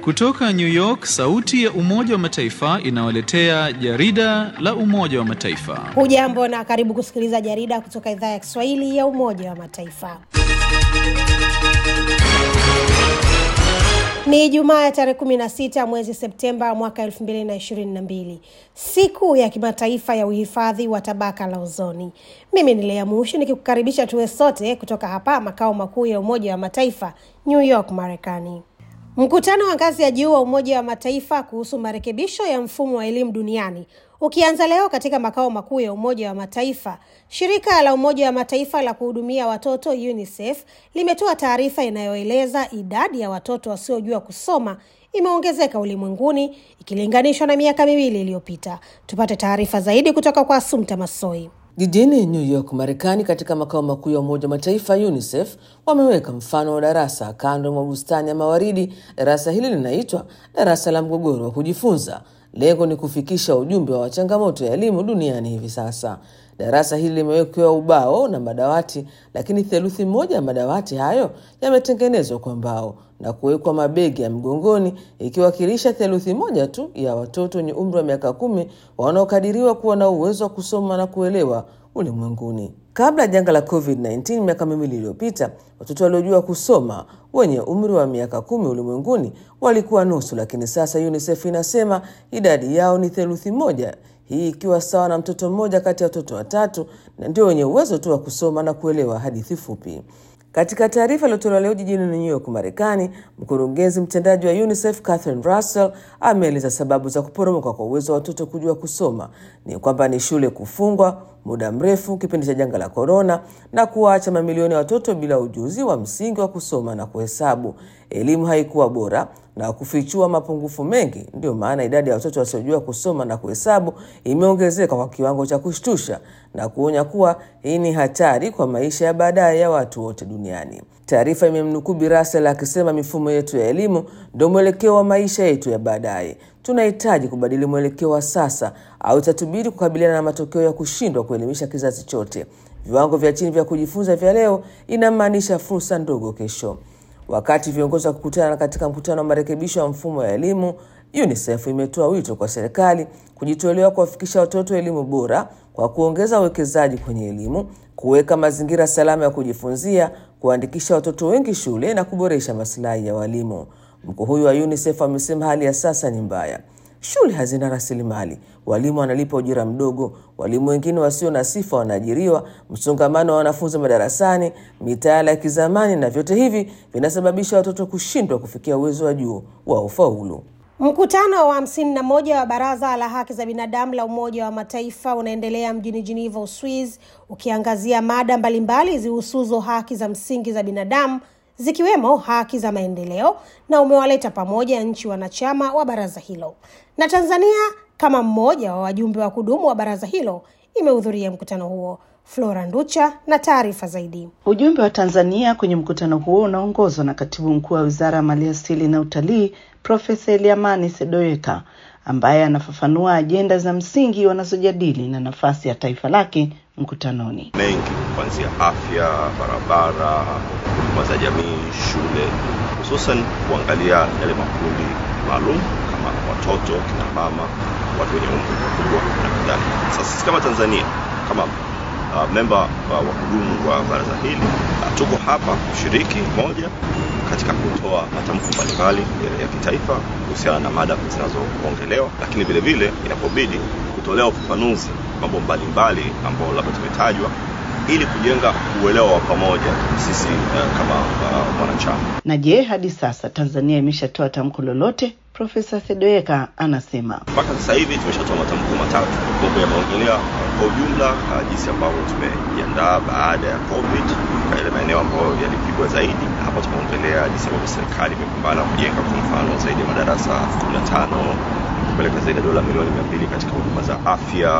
Kutoka New York, sauti ya Umoja wa Mataifa inawaletea jarida la Umoja wa Mataifa. Hujambo na karibu kusikiliza jarida kutoka idhaa ya Kiswahili ya Umoja wa Mataifa. Ni Ijumaa ya tarehe 16 mwezi Septemba mwaka 2022. Siku ya kimataifa ya uhifadhi wa tabaka la ozoni. Mimi ni Lea Mushi nikikukaribisha tuwe sote kutoka hapa makao makuu ya Umoja wa Mataifa, New York, Marekani. Mkutano wa ngazi ya juu wa Umoja wa Mataifa kuhusu marekebisho ya mfumo wa elimu duniani ukianza leo katika makao makuu ya Umoja wa Mataifa. Shirika la Umoja wa Mataifa la kuhudumia watoto UNICEF limetoa taarifa inayoeleza idadi ya watoto wasiojua kusoma imeongezeka ulimwenguni ikilinganishwa na miaka 2 iliyopita. Tupate taarifa zaidi kutoka kwa Asumta Masoi. Jijini New York, Marekani, katika makao makuu ya Umoja wa Mataifa UNICEF wameweka mfano wa darasa kando mwa bustani ya mawaridi. Darasa hili linaitwa darasa la mgogoro wa kujifunza. Lengo ni kufikisha ujumbe wa changamoto ya elimu duniani hivi sasa. Darasa hili limewekewa ubao na madawati, lakini theluthi moja ya madawati hayo yametengenezwa kwa mbao na kuwekwa mabegi ya mgongoni, ikiwakilisha theluthi moja tu ya watoto wenye umri wa miaka 10 wanaokadiriwa kuwa na uwezo wa kusoma na kuelewa ulimwenguni. Kabla janga la COVID-19 miaka 2 iliyopita, watoto waliojua kusoma wenye umri wa miaka 10 ulimwenguni walikuwa nusu, lakini sasa UNICEF inasema idadi yao ni theluthi moja. Hii ikiwa sawa na mtoto mmoja kati ya watoto 3 na ndio wenye uwezo tu wa kusoma na kuelewa hadithi fupi. Katika taarifa iliyotolewa leo jijini New York, Marekani, mkurugenzi mtendaji wa UNICEF Catherine Russell ameeleza sababu za kuporomoka kwa uwezo wa watoto kujua kusoma ni kwamba ni shule kufungwa muda mrefu kipindi cha janga la corona na kuacha mamilioni ya watoto bila ujuzi wa msingi wa kusoma na kuhesabu. Elimu haikuwa bora na kufichua mapungufu mengi, ndio maana idadi ya watoto wasiojua kusoma na kuhesabu imeongezeka kwa kiwango cha kushtusha, na kuonya kuwa hii ni hatari kwa maisha ya baadaye ya watu wote duniani. Taarifa imemnukuu Bi Russell akisema mifumo yetu ya elimu ndio mwelekeo wa maisha yetu ya baadaye. Tunahitaji kubadili mwelekeo wa sasa au itatubidi kukabiliana na matokeo ya kushindwa kuelimisha kizazi chote. Viwango vya chini vya kujifunza vya leo inamaanisha fursa ndogo kesho. Wakati viongozi wakikutana katika mkutano wa marekebisho ya mfumo ya elimu, UNICEF imetoa wito kwa serikali kujitolea kuwafikisha watoto elimu bora kwa kuongeza uwekezaji kwenye elimu, kuweka mazingira salama ya kujifunzia, kuandikisha watoto wengi shule na kuboresha maslahi ya walimu. Mkuu huyu wa UNICEF amesema hali ya sasa ni mbaya. Shule hazina rasilimali, walimu wanalipa ujira mdogo, walimu wengine wasio na sifa wanaajiriwa, msongamano wa wanafunzi madarasani, mitaala ya kizamani, na vyote hivi vinasababisha watoto kushindwa kufikia uwezo wa juu wa ufaulu. Mkutano wa 51 wa Baraza la Haki za Binadamu la Umoja wa Mataifa unaendelea mjini Geneva, Uswizi, ukiangazia mada mbalimbali zihusuzo haki za msingi za binadamu, zikiwemo haki za maendeleo, na umewaleta pamoja nchi wanachama wa baraza hilo. Na Tanzania kama mmoja wa wajumbe wa kudumu wa baraza hilo imehudhuria mkutano huo. Flora Nducha na taarifa zaidi. Ujumbe wa Tanzania kwenye mkutano huo unaongozwa na Katibu Mkuu wa Wizara ya Maliasili na Utalii, Profesa Eliamani Sedoeka, ambaye anafafanua ajenda za msingi wanazojadili na nafasi ya taifa lake mkutanoni. Mengi kuanzia afya, barabara, huduma za jamii, shule, hususan kuangalia yale makundi maalum kama watoto, kina mama, watu wenye umri mkubwa na kadhalika. Sasa sisi kama Tanzania, kama memba wa kudumu wa baraza hili, tuko hapa kushiriki moja katika kutoa matamko mbalimbali ya kitaifa kuhusiana na mada zinazoongelewa, lakini vile vile inapobidi kutolea ufafanuzi mambo mbalimbali ambayo labda tumetajwa ili kujenga uelewa wa pamoja sisi kama wanachama. Na je, hadi sasa Tanzania imeshatoa tamko lolote? Profesa Sedoeka anasema mpaka sasa hivi tumeshatoa matamko 3 ambayo yameongelea kwa ujumla jinsi ambavyo tumejiandaa baada ya COVID kwa ile maeneo ambayo yalipigwa zaidi. Hapa tumeongelea jinsi ambavyo serikali imepambana kujenga kwa mfano zaidi ya madarasa 15, kupeleka zaidi ya dola milioni 200 katika huduma za afya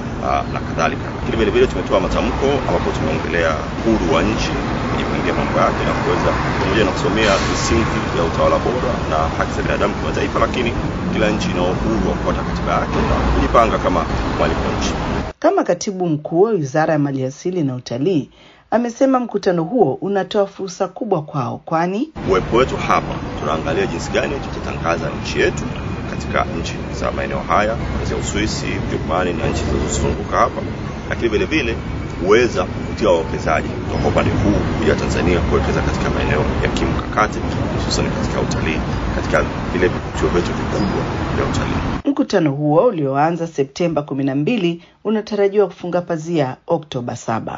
na kadhalika. Lakini vile vile tumetoa matamko ambapo tumeongelea uhuru wa nchi kujipangia mambo yake na kuweza pamoja na kusomea misingi ya utawala bora na haki za binadamu kwa taifa, lakini kila nchi ina uhuru wa kufuata katiba yake na kujipanga kama mali kwa nchi. Kama Katibu Mkuu wa Wizara ya Maliasili na Utalii, amesema mkutano huo unatoa fursa kubwa kwao, kwani uwepo wetu hapa tunaangalia jinsi gani tutatangaza kuitangaza nchi yetu katika nchi za maeneo haya, kuanzia Uswisi, Ujerumani na nchi zinazozunguka hapa, lakini vile vile kuweza kuvutia wawekezaji kutoka upande huu kuja Tanzania kuwekeza katika maeneo ya kimkakati, hususan katika utalii, katika vile vivutio vyetu vikubwa vya utalii. Mkutano huo ulioanza Septemba 12 unatarajiwa kufunga pazia Oktoba 7.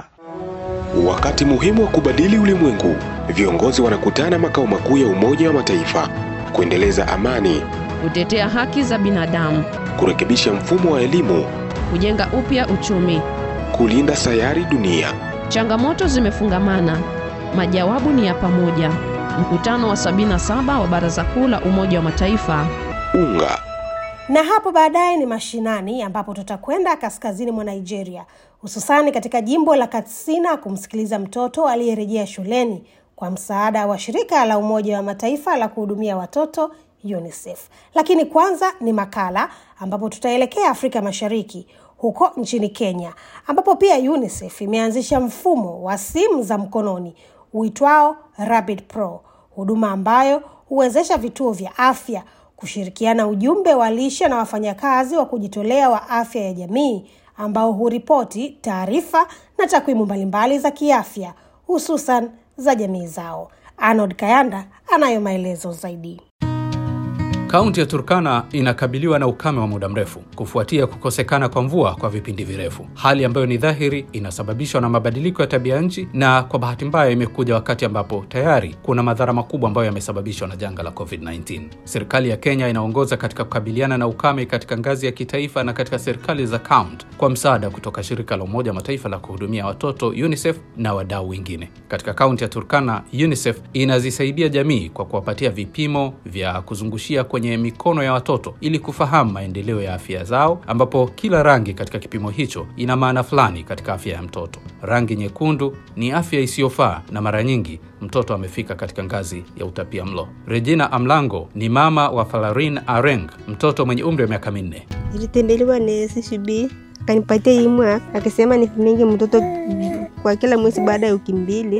Wakati muhimu wa kubadili ulimwengu, viongozi wanakutana makao makuu ya Umoja wa Mataifa kuendeleza amani, kutetea haki za binadamu, kurekebisha mfumo wa elimu, kujenga upya uchumi, kulinda sayari dunia. Changamoto zimefungamana, majawabu ni ya pamoja. Mkutano wa 77 wa Baraza Kuu la Umoja wa Mataifa. Unga. Na hapo baadaye ni mashinani, ambapo tutakwenda kaskazini mwa Nigeria, hususani katika jimbo la Katsina kumsikiliza mtoto aliyerejea shuleni kwa msaada wa shirika la Umoja wa Mataifa la kuhudumia watoto UNICEF. Lakini kwanza ni makala, ambapo tutaelekea Afrika Mashariki, huko nchini Kenya, ambapo pia UNICEF imeanzisha mfumo wa simu za mkononi uitwao Rapid Pro, huduma ambayo huwezesha vituo vya afya kushirikiana ujumbe wa lishe na wafanyakazi wa kujitolea wa afya ya jamii ambao huripoti taarifa na takwimu mbalimbali za kiafya, hususan za jamii zao. Arnold Kayanda anayo maelezo zaidi. Kaunti ya Turkana inakabiliwa na ukame wa muda mrefu kufuatia kukosekana kwa mvua kwa vipindi virefu, hali ambayo ni dhahiri inasababishwa na mabadiliko ya tabia nchi, na kwa bahati mbaya imekuja wakati ambapo tayari kuna madhara makubwa ambayo yamesababishwa na janga la COVID-19. Serikali ya Kenya inaongoza katika kukabiliana na ukame katika ngazi ya kitaifa na katika serikali za kaunti kwa msaada kutoka shirika la Umoja wa Mataifa la kuhudumia watoto UNICEF na wadau wengine. Katika kaunti ya Turkana, UNICEF inazisaidia jamii kwa kuwapatia vipimo vya kuzungushia kwenye mikono ya watoto ili kufahamu maendeleo ya afya zao, ambapo kila rangi katika kipimo hicho ina maana fulani katika afya ya mtoto. Rangi nyekundu ni afya isiyofaa na mara nyingi mtoto amefika katika ngazi ya utapiamlo. Regina Amlango ni mama wa Falarin Areng, mtoto mwenye umri wa miaka 4. Nilitembelewa na CCB, akanipatia imwa, akisema nipiminge mtoto kwa kila mwezi baada ya wiki 2.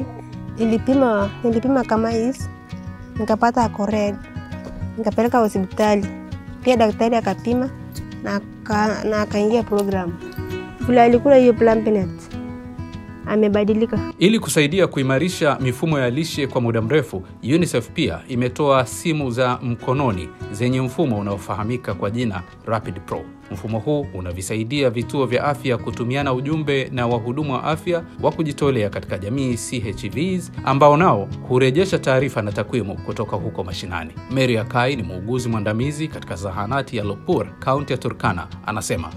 Nilipima kama hizi, nikapata ako red. Nikapeleka hospitali. Pia daktari akapima na akaingia program. Vile alikula hiyo Plumpnet, amebadilika. Ili kusaidia kuimarisha mifumo ya lishe kwa muda mrefu, UNICEF pia imetoa simu za mkononi zenye mfumo unaofahamika kwa jina Rapid Pro. Mfumo huu unavisaidia vituo vya afya kutumiana ujumbe na wahudumu wa afya wa kujitolea katika jamii CHVs, ambao nao hurejesha taarifa na takwimu kutoka huko mashinani. Mary Akai ni muuguzi mwandamizi katika zahanati ya Lopur, kaunti ya Turkana, anasema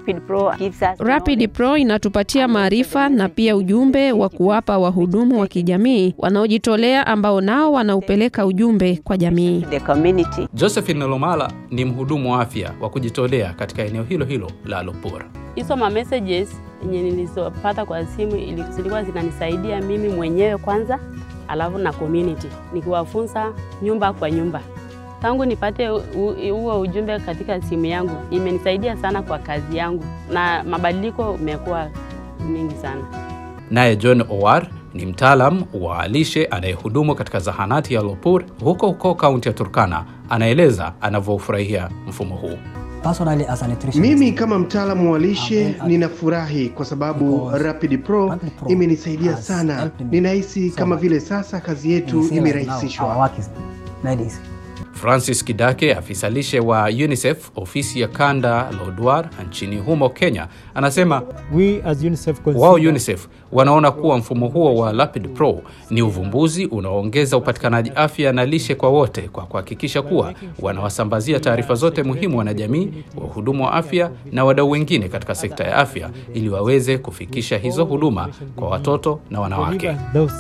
Rapid Pro inatupatia maarifa na pia ujumbe wa kuwapa wahudumu wa kijamii wanaojitolea ambao nao wanaupeleka ujumbe kwa jamii. Josephine Lomala ni mhudumu wa afya wa kujitolea katika eneo hilo hilo la Lopur. Hizo messages yenye nilizopata kwa simu zilikuwa zinanisaidia mimi mwenyewe kwanza, alafu na community, nikiwafunza nyumba kwa nyumba. Tangu nipate huo ujumbe katika simu yangu, imenisaidia sana kwa kazi yangu na mabadiliko yamekuwa mengi sana. Naye John Owar ni mtaalam wa lishe anayehudumu katika zahanati ya Lopur huko kaunti ya Turkana, anaeleza anavyofurahia mfumo huu. Mimi kama mtaalamu wa lishe ninafurahi kwa sababu Rapid Pro imenisaidia sana. Ninahisi kama vile sasa kazi yetu imerahisishwa. Francis Kidake, afisa lishe wa UNICEF ofisi ya kanda Lodwar nchini humo Kenya, anasema wao UNICEF wanaona kuwa mfumo huo wa Rapid Pro ni uvumbuzi unaoongeza upatikanaji afya na lishe kwa wote, kwa kuhakikisha kuwa wanawasambazia taarifa zote muhimu wanajamii, wahudumu wa afya na wadau wengine katika sekta ya afya, ili waweze kufikisha hizo huduma kwa watoto na wanawake.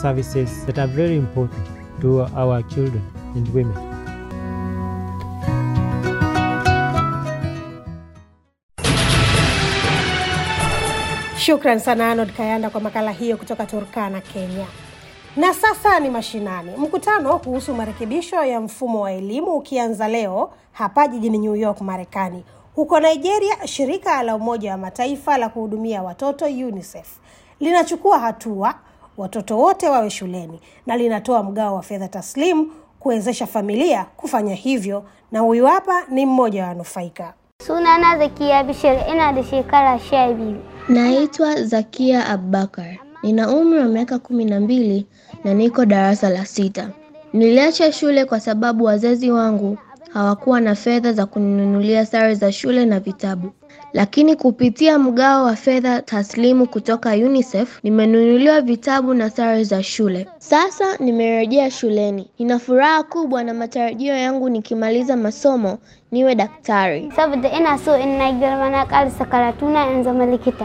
Shukran sana Arnold Kayanda kwa makala hiyo kutoka Turkana, Kenya. Na sasa ni mashinani. Mkutano kuhusu marekebisho ya mfumo wa elimu ukianza leo hapa jijini New York, Marekani. Huko Nigeria, shirika la Umoja wa Mataifa la kuhudumia watoto UNICEF linachukua hatua watoto wote wawe shuleni na linatoa mgao wa fedha taslimu kuwezesha familia kufanya hivyo, na huyu hapa ni mmoja wa wanufaika. Sunana Zakia Bishir, ina da shekara 12. Naitwa Zakia Abubakar. Nina umri wa miaka 12 na niko darasa la 6. Niliacha shule kwa sababu wazazi wangu hawakuwa na fedha za kuninunulia sare za shule na vitabu. Lakini kupitia mgao wa fedha taslimu kutoka UNICEF, nimenunuliwa vitabu na sare za shule. Sasa nimerejea shuleni. Nina furaha kubwa na matarajio yangu nikimaliza masomo niwe daktari. Saboda ina so in na girma na karasa karatu na in zama likita.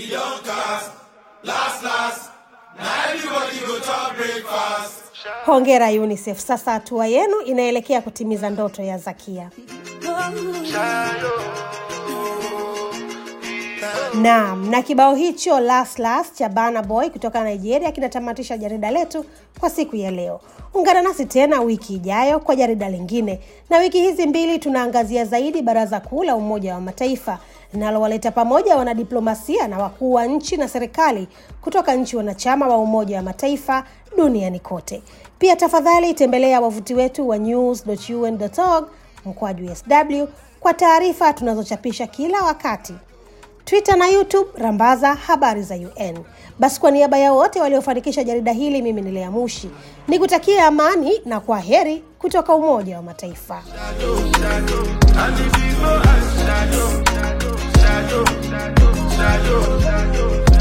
Hongera UNICEF. Sasa hatua yenu inaelekea kutimiza ndoto ya Zakia. Naam, na kibao hicho Last cha Burna Boy kutoka Nigeria kinatamatisha jarida letu kwa siku ya leo. Ungana nasi tena wiki ijayo kwa jarida lingine. Na wiki hizi mbili tunaangazia zaidi Baraza Kuu la Umoja wa Mataifa linalowaleta pamoja wanadiplomasia na wakuu wa nchi na serikali kutoka nchi wanachama wa Umoja wa Mataifa duniani kote. Pia tafadhali tembelea wavuti wetu wa news.un.org/SW kwa taarifa tunazochapisha kila wakati. Twitter na YouTube rambaza habari za UN. Basi kwa niaba ya wote waliofanikisha jarida hili, mimi ni Lea Mushi nikutakia amani na kwaheri kutoka Umoja wa Mataifa. Shadow.